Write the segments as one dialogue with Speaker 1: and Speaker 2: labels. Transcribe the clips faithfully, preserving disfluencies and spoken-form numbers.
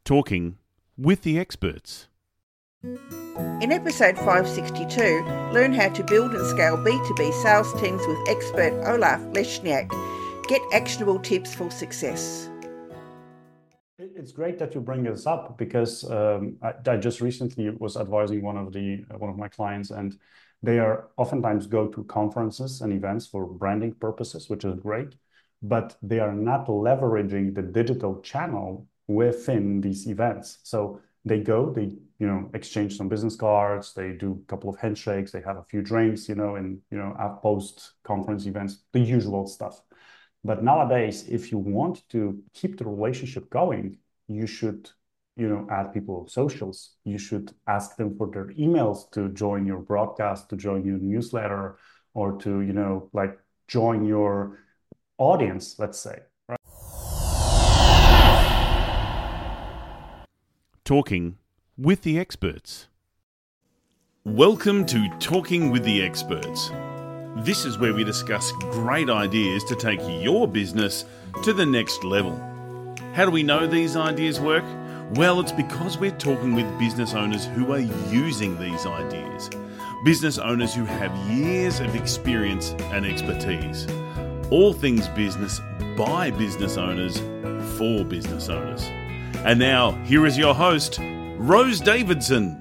Speaker 1: Talking with the experts.
Speaker 2: In episode five sixty-two, learn how to build and scale B two B sales teams with expert Olaf Leshniak. Get actionable tips for success.
Speaker 3: It's great that you bring this up because um, I, I just recently was advising one of the uh, one of my clients, and they are oftentimes go to conferences and events for branding purposes, which is great, but they are not leveraging the digital channel within these events. So they go, they you know exchange some business cards, they do a couple of handshakes, they have a few drinks, you know, and you know at post conference events, the usual stuff. But nowadays, if you want to keep the relationship going, you should, you know, add people on socials. You should ask them for their emails to join your broadcast, to join your newsletter, or to, you know, like join your audience, let's say. Right?
Speaker 1: Talking with the experts. Welcome to Talking with the Experts. This is where we discuss great ideas to take your business to the next level. How do we know these ideas work? Well, it's because we're talking with business owners who are using these ideas. Business owners who have years of experience and expertise. All things business by business owners for business owners. And now, here is your host, Rose Davidson.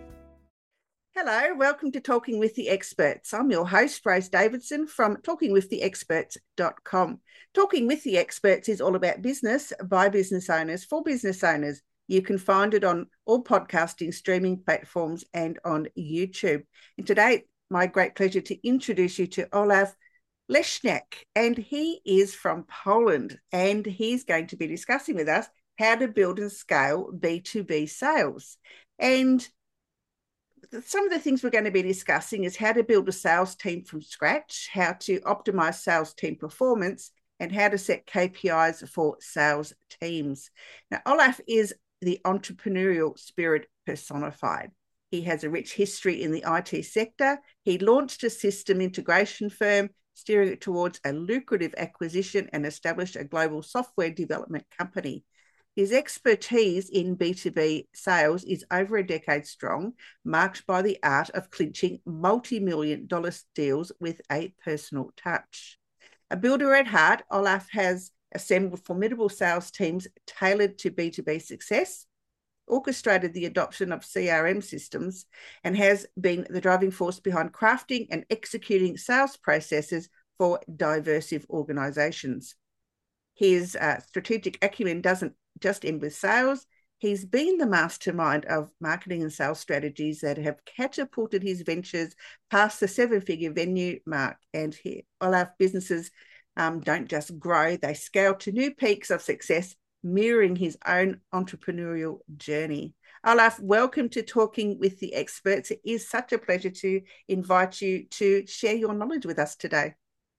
Speaker 2: Hello, welcome to Talking with the Experts. I'm your host, Rose Davidson from talking with the experts dot com. Talking with the Experts is all about business by business owners for business owners. You can find it on all podcasting streaming platforms and on YouTube. And today, my great pleasure to introduce you to Olaf Leshniak, and he is from Poland, and he's going to be discussing with us how to build and scale B two B sales. And some of the things we're going to be discussing is how to build a sales team from scratch, how to optimize sales team performance, and how to set K P Is for sales teams. Now, Olaf is the entrepreneurial spirit personified. He has a rich history in the I T sector. He launched a system integration firm, steering it towards a lucrative acquisition, and established a global software development company. His expertise in B two B sales is over a decade strong, marked by the art of clinching multi-million dollar deals with a personal touch. A builder at heart, Olaf has assembled formidable sales teams tailored to B two B success, orchestrated the adoption of C R M systems, and has been the driving force behind crafting and executing sales processes for diverse organisations. His uh, strategic acumen doesn't just end with sales. He's been the mastermind of marketing and sales strategies that have catapulted his ventures past the seven-figure venue mark. And here, Olaf businesses um, don't just grow, they scale to new peaks of success, mirroring his own entrepreneurial journey. Olaf, welcome to Talking with the Experts. It is such a pleasure to invite you to share your knowledge with us today.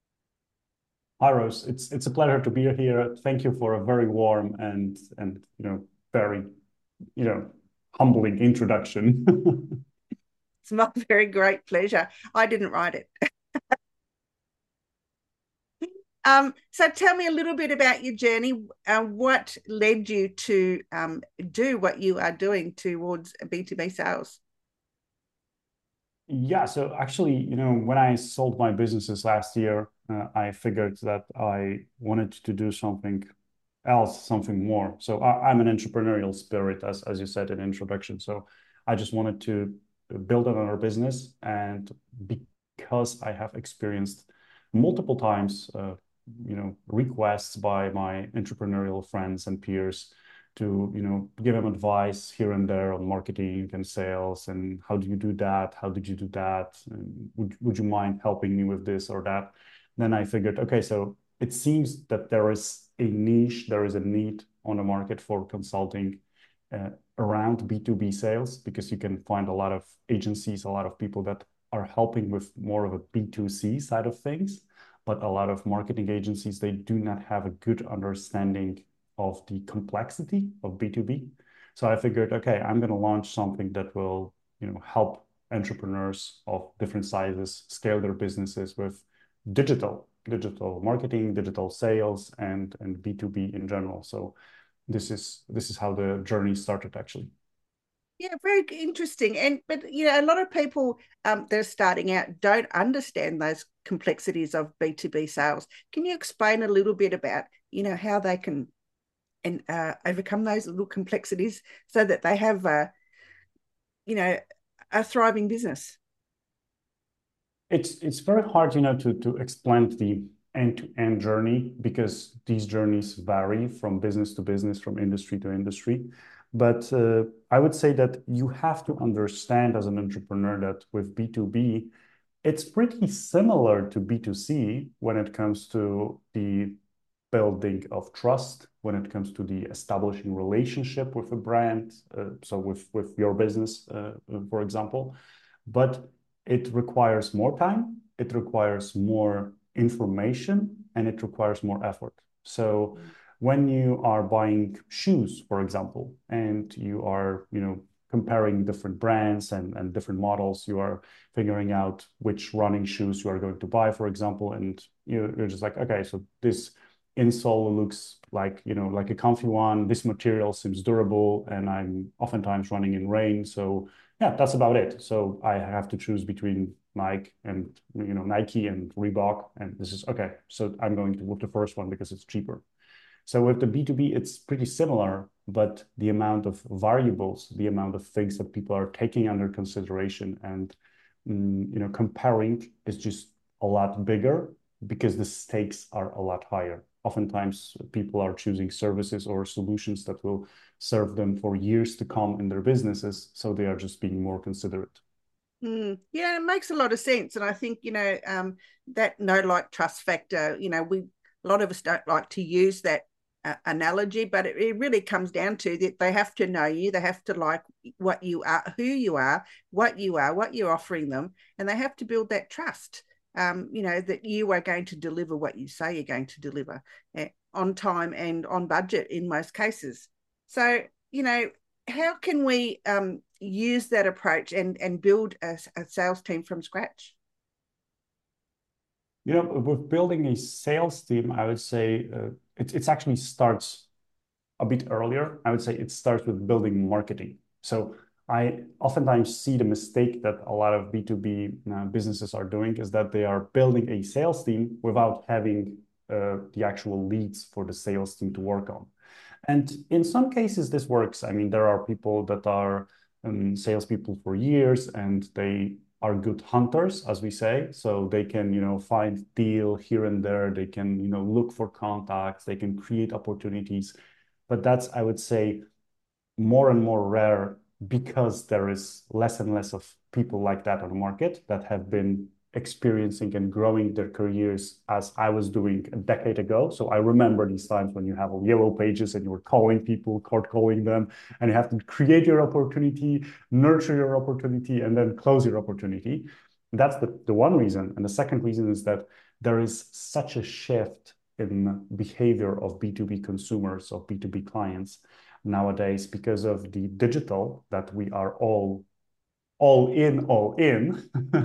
Speaker 3: Hi, Rose. It's it's a pleasure to be here. Thank you for a very warm and and you know very you know humbling introduction.
Speaker 2: It's my very great pleasure. I didn't write it. um, so tell me a little bit about your journey. Uh, what led you to um, do what you are doing towards B two B sales?
Speaker 3: Yeah, so actually, you know, when I sold my businesses last year, uh, I figured that I wanted to do something else, something more. So I, I'm an entrepreneurial spirit, as as you said in the introduction. So I just wanted to build another business, and because I have experienced multiple times, uh, you know, requests by my entrepreneurial friends and peers to you know give them advice here and there on marketing and sales and how do you do that, how did you do that, and would, would you mind helping me with this or that. Then I figured, okay, so it seems that there is a niche, there is a need on the market for consulting uh, around B two B sales, because you can find a lot of agencies, a lot of people that are helping with more of a B two C side of things, but a lot of marketing agencies, they do not have a good understanding of the complexity of B two B. So I figured, okay, I'm going to launch something that will, you know, help entrepreneurs of different sizes scale their businesses with digital, digital marketing, digital sales, and and B two B in general. So this is this is how the journey started, actually.
Speaker 2: Yeah, very interesting. And but you know, a lot of people um, that are starting out don't understand those complexities of B two B sales. Can you explain a little bit about, you know, how they can and uh, overcome those little complexities so that they have, uh, you know, a thriving business?
Speaker 3: It's it's very hard, you know, to to explain the end-to-end journey because these journeys vary from business to business, from industry to industry. But uh, I would say that you have to understand as an entrepreneur that with B two B, it's pretty similar to B two C when it comes to the building of trust, when it comes to the establishing relationship with a brand, uh, so with with your business, uh, for example. But it requires more time, it requires more information, and it requires more effort. So when you are buying shoes, for example, and you are, you know, comparing different brands and, and different models, you are figuring out which running shoes you are going to buy, for example, and you're, you're just like, okay, so this insole looks like, you know, like a comfy one. This material seems durable, and I'm oftentimes running in rain. So yeah, that's about it. So I have to choose between Nike and, you know, Nike and Reebok, and this is okay. So I'm going to with the first one because it's cheaper. So with the B two B, it's pretty similar, but the amount of variables, the amount of things that people are taking under consideration and, mm, you know, comparing is just a lot bigger because the stakes are a lot higher. Oftentimes, people are choosing services or solutions that will serve them for years to come in their businesses, so they are just being more considerate.
Speaker 2: Mm, yeah, it makes a lot of sense. And I think, you know, um, that know, like, trust factor, you know, we, a lot of us don't like to use that uh, analogy, but it, it really comes down to that they have to know you, they have to like what you are, who you are, what you are, what you're offering them, and they have to build that trust, um, you know, that you are going to deliver what you say you're going to deliver uh, on time and on budget in most cases. So, you know, how can we um, use that approach and and build a, a sales team from scratch?
Speaker 3: You know, with building a sales team, I would say uh, it it actually starts a bit earlier. I would say it starts with building marketing. So I oftentimes see the mistake that a lot of B two B uh, businesses are doing is that they are building a sales team without having uh, the actual leads for the sales team to work on. And in some cases, this works. I mean, there are people that are um, salespeople for years and they are good hunters, as we say. So they can, you know, find deal here and there. They can, you know, look for contacts. They can create opportunities. But that's, I would say, more and more rare because there is less and less of people like that on the market that have been experiencing and growing their careers as I was doing a decade ago. So I remember these times when you have yellow pages and you were calling people, cold calling them, and you have to create your opportunity, nurture your opportunity, and then close your opportunity. That's the, the one reason. And the second reason is that there is such a shift in behavior of B two B consumers, of B two B clients nowadays because of the digital that we are all all in, all in.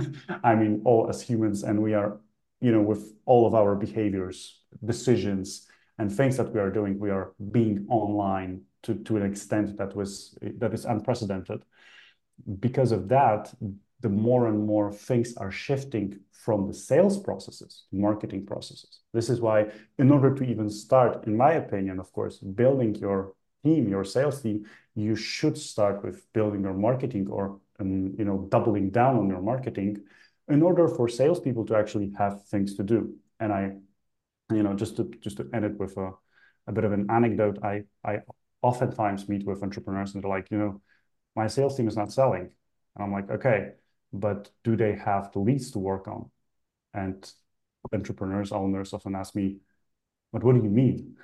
Speaker 3: I mean, all as humans, and we are, you know, with all of our behaviors, decisions, and things that we are doing, we are being online to, to an extent that was that is unprecedented. Because of that, the more and more things are shifting from the sales processes to marketing processes. This is why, in order to even start, in my opinion, of course, building your team, your sales team, you should start with building your marketing or um, you know, doubling down on your marketing in order for salespeople to actually have things to do. And I, you know, just to just to end it with a, a bit of an anecdote, I I oftentimes meet with entrepreneurs and they're like, you know, my sales team is not selling. And I'm like, okay, but do they have the leads to work on? And entrepreneurs, owners often ask me, but what do you mean?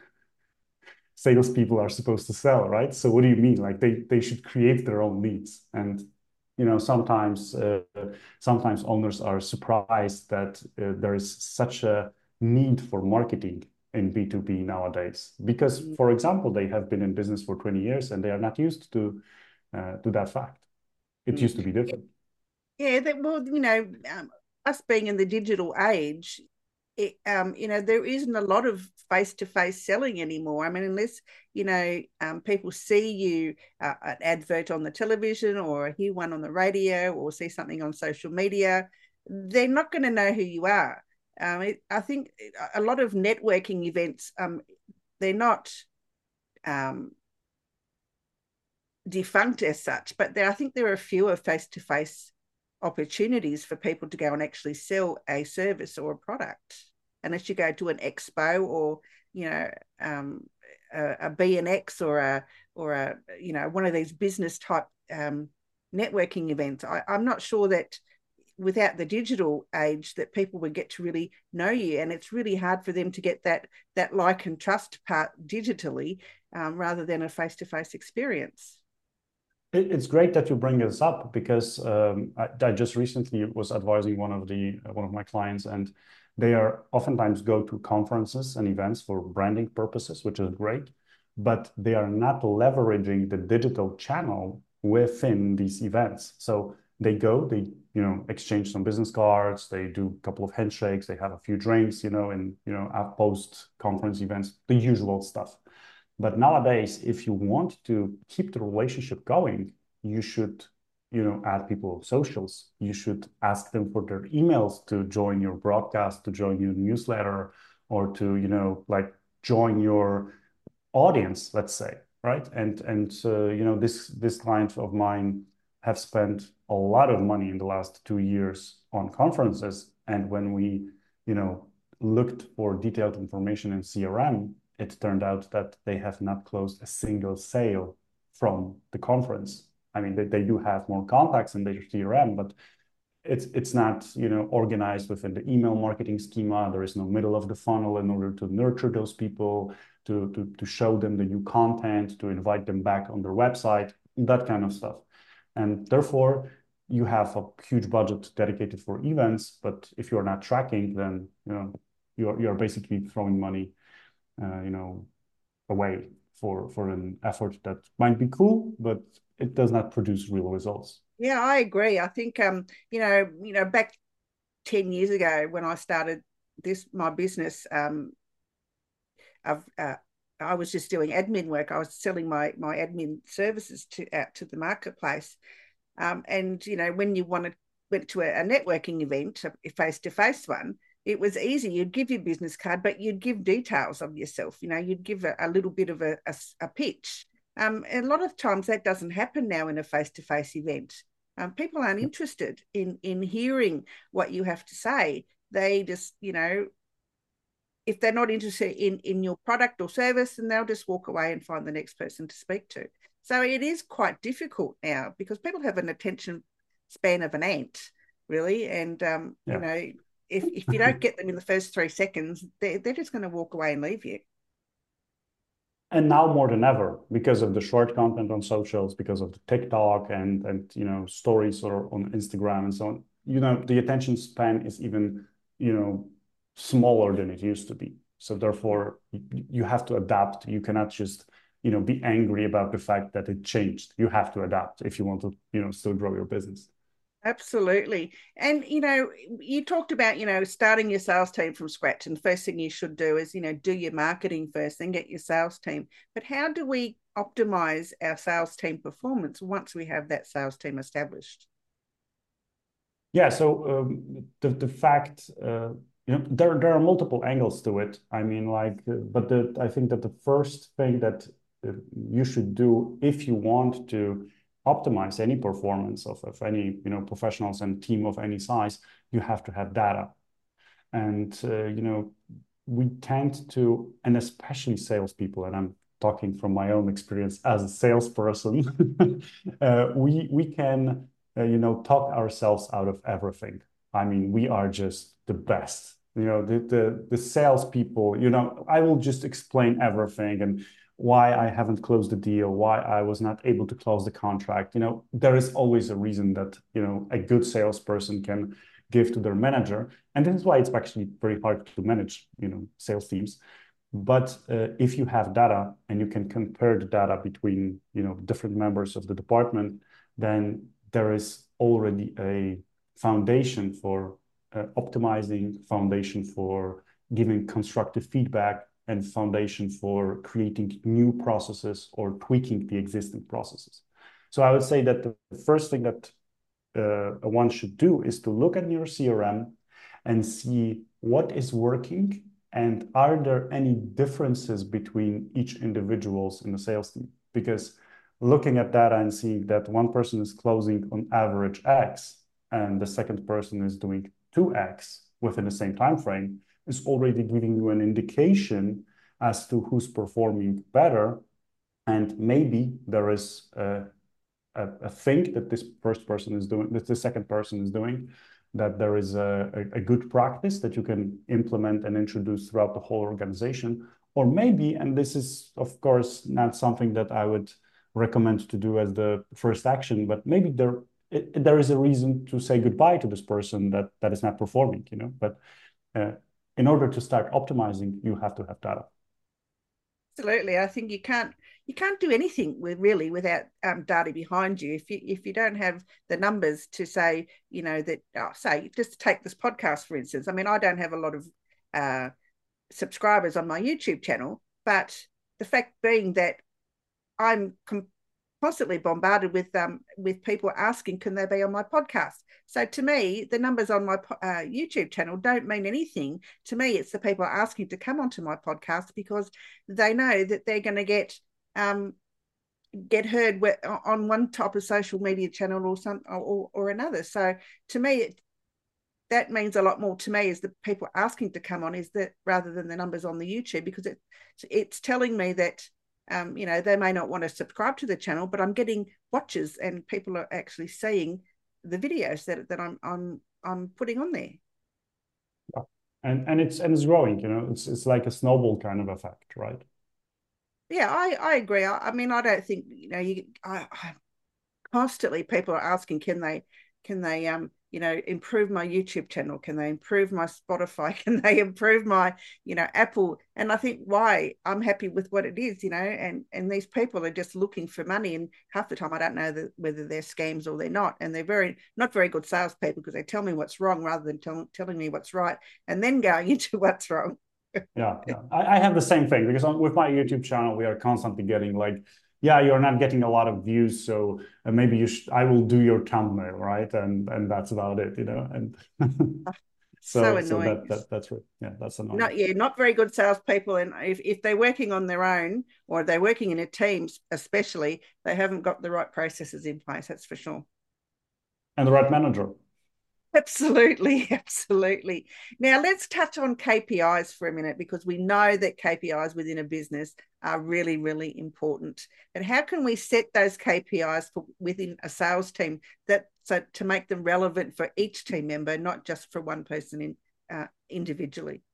Speaker 3: Salespeople are supposed to sell, right? So what do you mean? Like they they should create their own leads. And you know, sometimes uh, sometimes owners are surprised that uh, there is such a need for marketing in B two B nowadays. Because, for example, they have been in business for twenty years and they are not used to uh, to that fact. It used to be different.
Speaker 2: Yeah, that well, you know, um, us being in the digital age, it, um, you know, there isn't a lot of face-to-face selling anymore. I mean, unless, you know, um, people see you, uh, an advert on the television or hear one on the radio or see something on social media, they're not going to know who you are. Um, it, I think a lot of networking events, um, they're not um, defunct as such, but there, I think there are fewer face-to-face opportunities for people to go and actually sell a service or a product, unless you go to an expo or, you know, um, a, a B and X or a or a you know one of these business type um, networking events. I, I'm not sure that without the digital age that people would get to really know you, and it's really hard for them to get that that like and trust part digitally, um, rather than a face-to-face experience.
Speaker 3: It's great that you bring this up because um, I, I just recently was advising one of the uh, one of my clients, and they are oftentimes go to conferences and events for branding purposes, which is great, but they are not leveraging the digital channel within these events. So they go, they you know exchange some business cards, they do a couple of handshakes, they have a few drinks, you know, and you know post conference events, the usual stuff. But nowadays, if you want to keep the relationship going, you should, you know, add people on socials. You should ask them for their emails to join your broadcast, to join your newsletter, or to, you know, like join your audience, let's say, right? And and uh, you know, this this client of mine have spent a lot of money in the last two years on conferences, and when we, you know, looked for detailed information in C R M, it turned out that they have not closed a single sale from the conference. I mean, they, they do have more contacts in their C R M, but it's it's not you know organized within the email marketing schema. There is no middle of the funnel in order to nurture those people, to to to show them the new content, to invite them back on their website, that kind of stuff. And therefore, you have a huge budget dedicated for events, but if you're not tracking, then you know you're you're basically throwing money uh, you know, away for for an effort that might be cool, but it does not produce real results.
Speaker 2: Yeah, I agree. I think um, you know, you know, back ten years ago when I started this my business, um, I've uh, I was just doing admin work. I was selling my my admin services to out to the marketplace. Um, and you know, when you wanted went to a, a networking event, a face to face one, it was easy. You'd give your business card, but you'd give details of yourself. You know, you'd give a, a little bit of a, a, a pitch. Um, and a lot of times that doesn't happen now in a face to face event. Um, people aren't interested in in hearing what you have to say. They just, you know, if they're not interested in in your product or service, then they'll just walk away and find the next person to speak to. So it is quite difficult now because people have an attention span of an ant, really. And, um, yeah. you know, if, if you don't get them in the first three seconds, they're, they're just going to walk away and leave you.
Speaker 3: And now more than ever, because of the short content on socials, because of the TikTok and, and you know, stories or on Instagram and so on, you know, the attention span is even, you know, smaller than it used to be. So therefore, you have to adapt. You cannot just you know, be angry about the fact that it changed. You have to adapt if you want to, you know, still grow your business.
Speaker 2: Absolutely. And, you know, you talked about, you know, starting your sales team from scratch. And the first thing you should do is, you know, do your marketing first, then get your sales team. But how do we optimize our sales team performance once we have that sales team established?
Speaker 3: Yeah. So um, the, the fact, uh, you know, there, there are multiple angles to it. I mean, like, uh, but the, I think that the first thing that you should do if you want to optimize any performance of, of any you know professionals and team of any size, you have to have data. And uh, you know we tend to, and especially salespeople, and I'm talking from my own experience as a salesperson, uh, we we can uh, you know talk ourselves out of everything. I mean, we are just the best. You know, the the the salespeople. You know, I will just explain everything and why I haven't closed the deal, why I was not able to close the contract. You know, there is always a reason that, you know, a good salesperson can give to their manager. And this is why it's actually very hard to manage, you know, sales teams. But uh, if you have data and you can compare the data between, you know, different members of the department, then there is already a foundation for uh, optimizing, foundation for giving constructive feedback, and foundation for creating new processes or tweaking the existing processes. So I would say that the first thing that uh, one should do is to look at your C R M and see what is working and are there any differences between each individuals in the sales team? Because looking at data and seeing that one person is closing on average X and the second person is doing two X within the same time frame is already giving you an indication as to who's performing better. And maybe there is a, a, a thing that this first person is doing, that the second person is doing, that there is a, a, a good practice that you can implement and introduce throughout the whole organization. Or maybe, and this is, of course, not something that I would recommend to do as the first action, but maybe there it, there is a reason to say goodbye to this person that, that is not performing, you know, but uh, in order to start optimizing, you have to have data.
Speaker 2: Absolutely. I think you can't you can't do anything with really without um, data behind you. If you if you don't have the numbers to say, you know, that oh, say just take this podcast for instance. I mean, I don't have a lot of uh, subscribers on my YouTube channel, but the fact being that I'm com- constantly bombarded with um with people asking, can they be on my podcast? So to me, the numbers on my uh, YouTube channel don't mean anything. To me, it's the people asking to come onto my podcast because they know that they're going to get um get heard on one type of social media channel or some or, or another. So to me, it, that means a lot more to me is the people asking to come on is that rather than the numbers on the YouTube, because it it's telling me that um, you know, they may not want to subscribe to the channel, but I'm getting watches and people are actually seeing the videos that that I'm I'm I'm putting on there.
Speaker 3: Yeah. And and it's and it's growing, you know, it's it's like a snowball kind of effect, right?
Speaker 2: Yeah, I I agree. I, I mean, I don't think, you know, you I, I constantly people are asking, can they can they um you know improve my YouTube channel, can they improve my Spotify, can they improve my you know Apple? And I think, why? I'm happy with what it is, you know and and these people are just looking for money, and half the time I don't know the, whether they're scams or they're not, and they're very not very good salespeople because they tell me what's wrong rather than tell, telling me what's right and then going into what's wrong.
Speaker 3: Yeah, yeah. I, I have the same thing because on, with my YouTube channel, we are constantly getting like, yeah, you're not getting a lot of views, so uh, maybe you should, I will do your thumbnail, right? And and that's about it, you know. And
Speaker 2: so
Speaker 3: so so
Speaker 2: annoying.
Speaker 3: that that that's right. Yeah, that's annoying.
Speaker 2: Not yeah, not very good salespeople, and if, if they're working on their own or they're working in a team, especially, they haven't got the right processes in place. That's for sure.
Speaker 3: And the right manager.
Speaker 2: Absolutely, absolutely. Now let's touch on K P Is for a minute, because we know that K P Is within a business are really, really important. And how can we set those K P Is for within a sales team that so to make them relevant for each team member, not just for one person in uh, individually?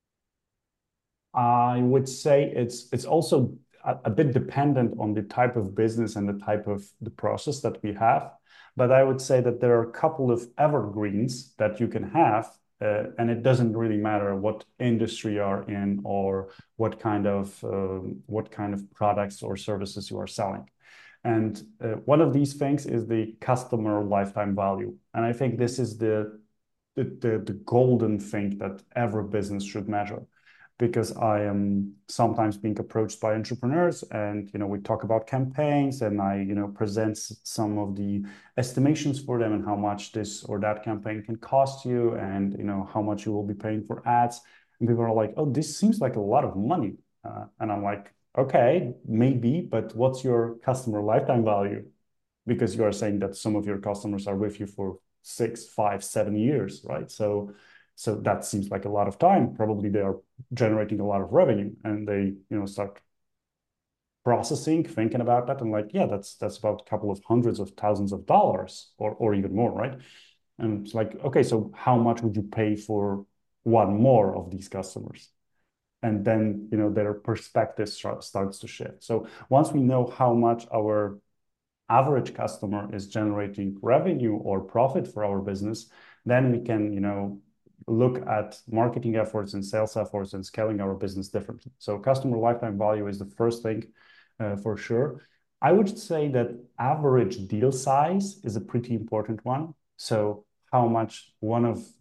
Speaker 3: I would say it's it's also a, a bit dependent on the type of business and the type of the process that we have. But I would say that there are a couple of evergreens that you can have, uh, and it doesn't really matter what industry you are in or what kind of um, what kind of products or services you are selling. And uh, one of these things is the customer lifetime value, and I think this is the the, the, the golden thing that every business should measure. Because I am sometimes being approached by entrepreneurs, and you know we talk about campaigns, and I you know present some of the estimations for them and how much this or that campaign can cost you, and you know how much you will be paying for ads. And people are like, "Oh, this seems like a lot of money," uh, and I'm like, "Okay, maybe, but what's your customer lifetime value?" Because you are saying that some of your customers are with you for six, five, seven years, right? So. So that seems like a lot of time. Probably they are generating a lot of revenue, and they, you know, start processing, thinking about that, and like, yeah, that's that's about a couple of hundreds of thousands of dollars, or or even more, right? And it's like, okay, so how much would you pay for one more of these customers? And then, you know, their perspective starts to shift. So once we know how much our average customer is generating revenue or profit for our business, then we can, you know, look at marketing efforts and sales efforts and scaling our business differently. So customer lifetime value is the first thing uh, for sure. I would say that average deal size is a pretty important one. So how much one of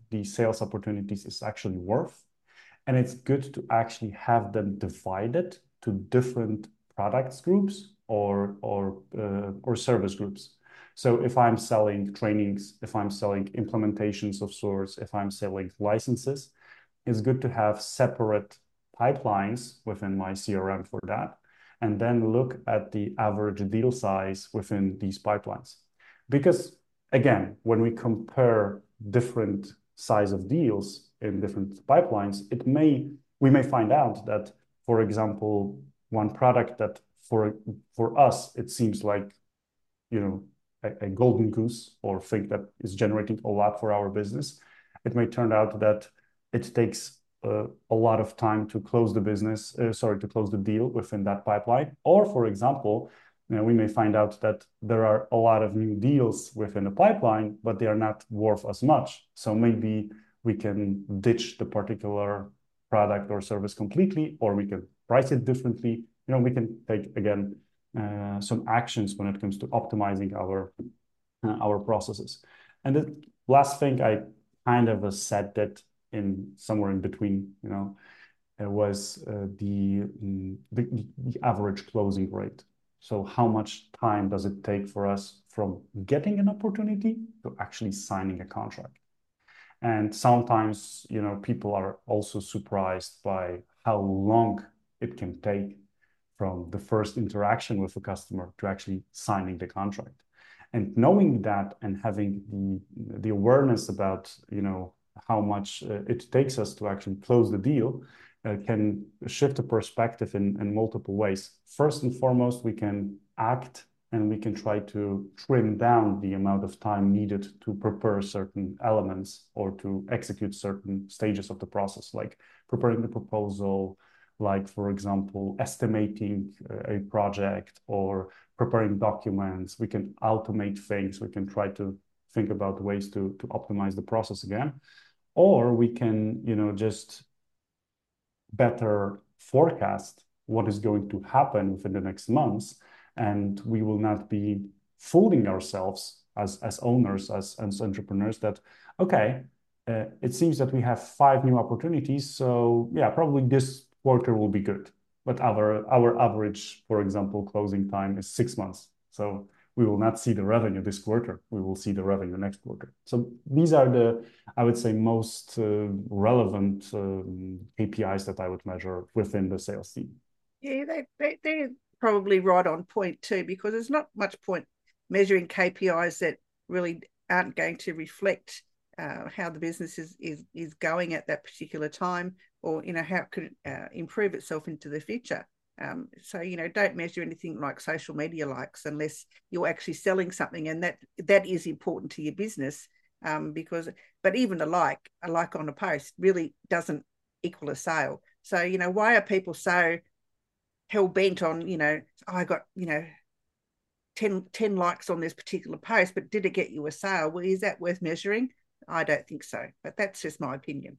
Speaker 3: the sales opportunities is actually worth. And it's good to actually have them divided to different products groups or or uh, or service groups. So if I'm selling trainings, if I'm selling implementations of sorts, if I'm selling licenses, it's good to have separate pipelines within my C R M for that, and then look at the average deal size within these pipelines. Because again, when we compare different size of deals in different pipelines, it may we may find out that, for example, one product that for for us it seems like, you know, a, a golden goose or thing that is generating a lot for our business, it may turn out that it takes uh, a lot of time to close the business, uh, sorry, to close the deal within that pipeline. Or, for example, you know, we may find out that there are a lot of new deals within the pipeline, but they are not worth as much. So maybe we can ditch the particular product or service completely, or we can price it differently. You know, we can take, again, uh, some actions when it comes to optimizing our, uh, our processes. And the last thing, I kind of said that in somewhere in between, you know, uh, was uh, the, mm, the the average closing rate. So how much time does it take for us from getting an opportunity to actually signing a contract? And sometimes, you know, people are also surprised by how long it can take from the first interaction with a customer to actually signing the contract. And knowing that and having the, the awareness about, you know, how much uh, it takes us to actually close the deal uh, can shift the perspective in, in multiple ways. First and foremost, we can act and we can try to trim down the amount of time needed to prepare certain elements or to execute certain stages of the process, like preparing the proposal, like, for example, estimating a project or preparing documents. We can automate things. We can try to think about ways to, to optimize the process again. Or we can, you know, just better forecast what is going to happen within the next months, and we will not be fooling ourselves as, as owners, as, as entrepreneurs that, okay, uh, it seems that we have five new opportunities, so yeah, probably this quarter will be good. But our, our average, for example, closing time is six months. So we will not see the revenue this quarter. We will see the revenue next quarter. So these are the, I would say, most uh, relevant um, K P Is that I would measure within the sales team.
Speaker 2: Yeah, they, they, they're probably right on point too, because there's not much point measuring K P Is that really aren't going to reflect uh, how the business is, is, is going at that particular time, or, you know, how it could uh, improve itself into the future. Um, so, you know, don't measure anything like social media likes unless you're actually selling something, and that that is important to your business. Um, because, but even a like, a like on a post really doesn't equal a sale. So, you know, why are people so hell bent on, you know, oh, I got, you know, ten, ten likes on this particular post, but did it get you a sale? Well, is that worth measuring? I don't think so, but that's just my opinion.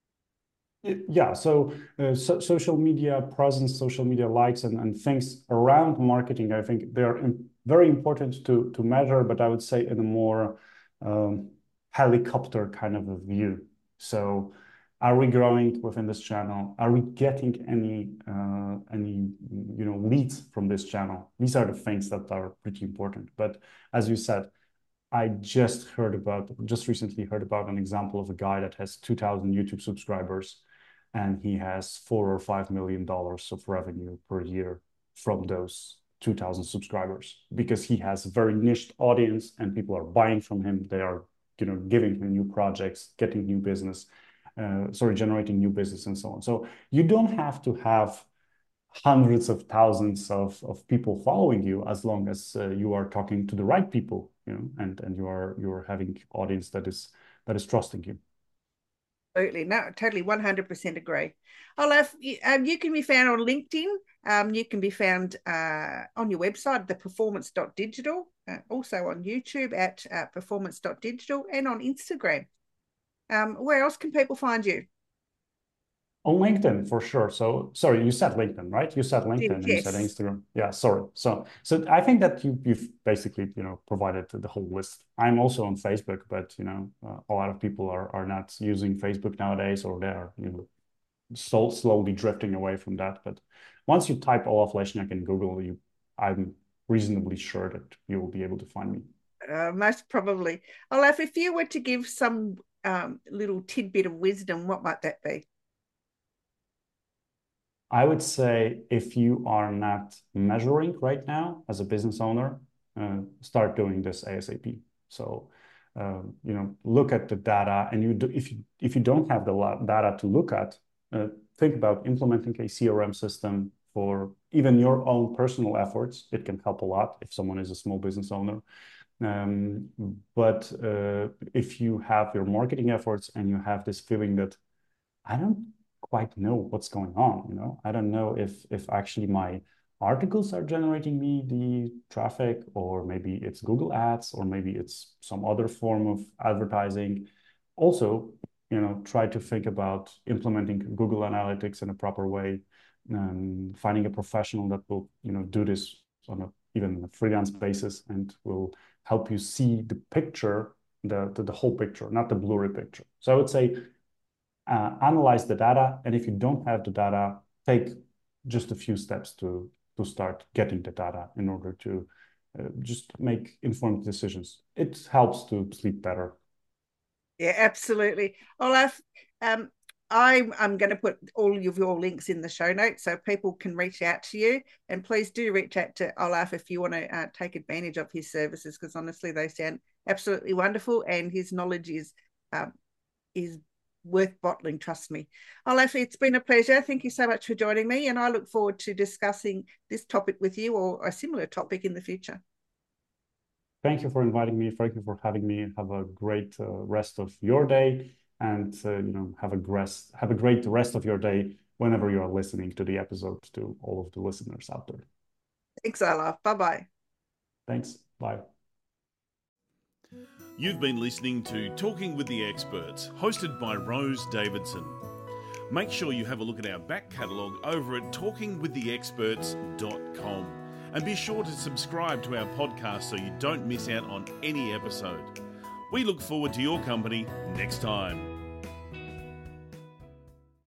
Speaker 3: Yeah, so, uh, so social media presence, social media likes, and, and things around marketing, I think they're in, very important to, to measure, but I would say in a more um, helicopter kind of a view. So are we growing within this channel? Are we getting any, uh, any you know, leads from this channel? These are the things that are pretty important. But as you said, I just heard about, just recently heard about an example of a guy that has two thousand YouTube subscribers, and he has four or five million dollars of revenue per year from those two thousand subscribers, because he has a very niched audience and people are buying from him. They are, you know, giving him new projects, getting new business, uh, sorry, generating new business and so on. So you don't have to have hundreds of thousands of, of people following you, as long as uh, you are talking to the right people, you know, and, and you are, you're having audience that is, that is trusting you.
Speaker 2: Absolutely. No, totally one hundred percent agree. Olaf, you, um, you can be found on LinkedIn. Um, you can be found uh, on your website, the performance dot digital, uh, also on YouTube at uh, performance dot digital, and on Instagram. Um, where else can people find you?
Speaker 3: On LinkedIn, for sure. So, sorry, you said LinkedIn, right? You said LinkedIn and you said
Speaker 2: Yes.
Speaker 3: Instagram. Yeah, sorry. So, so I think that you, you've basically, you know, provided the whole list. I'm also on Facebook, but, you know, uh, a lot of people are, are not using Facebook nowadays, or they're, you know, so slowly drifting away from that. But once you type Olaf Leśniak in Google, you, I'm reasonably sure that you will be able to find me.
Speaker 2: Uh, most probably. Olaf, if you were to give some um, little tidbit of wisdom, what might that be?
Speaker 3: I would say if you are not measuring right now as a business owner, uh, start doing this ASAP. So, um, you know, look at the data, and you do, if you if you don't have the data to look at, uh, think about implementing a C R M system for even your own personal efforts. It can help a lot if someone is a small business owner. Um, but uh, if you have your marketing efforts and you have this feeling that I don't quite know what's going on, you know, I don't know if if actually my articles are generating me the traffic, or maybe it's Google Ads, or maybe it's some other form of advertising. Also, you know, try to think about implementing Google Analytics in a proper way, and finding a professional that will, you know, do this on a even a freelance basis and will help you see the picture, the, the, the whole picture, not the blurry picture. So I would say uh, analyze the data, and if you don't have the data, take just a few steps to to start getting the data in order to uh, just make informed decisions. It helps to sleep better.
Speaker 2: Yeah, absolutely. Olaf, um, I'm, I'm going to put all of your links in the show notes so people can reach out to you. And please do reach out to Olaf if you want to uh, take advantage of his services, because honestly, they sound absolutely wonderful, and his knowledge is um, is worth bottling, trust me. Olaf, it's been a pleasure. Thank you so much for joining me, and I look forward to discussing this topic with you, or a similar topic, in the future.
Speaker 3: Thank you for inviting me. Thank you for having me. Have a great uh, rest of your day, and uh, you know, have a rest, have a great rest of your day whenever you are listening to the episode. To all of the listeners out there.
Speaker 2: Thanks, Olaf. Bye bye.
Speaker 3: Thanks. Bye.
Speaker 1: You've been listening to Talking with the Experts, hosted by Rose Davidson. Make sure you have a look at our back catalogue over at talking with the experts dot com. And be sure to subscribe to our podcast so you don't miss out on any episode. We look forward to your company next time.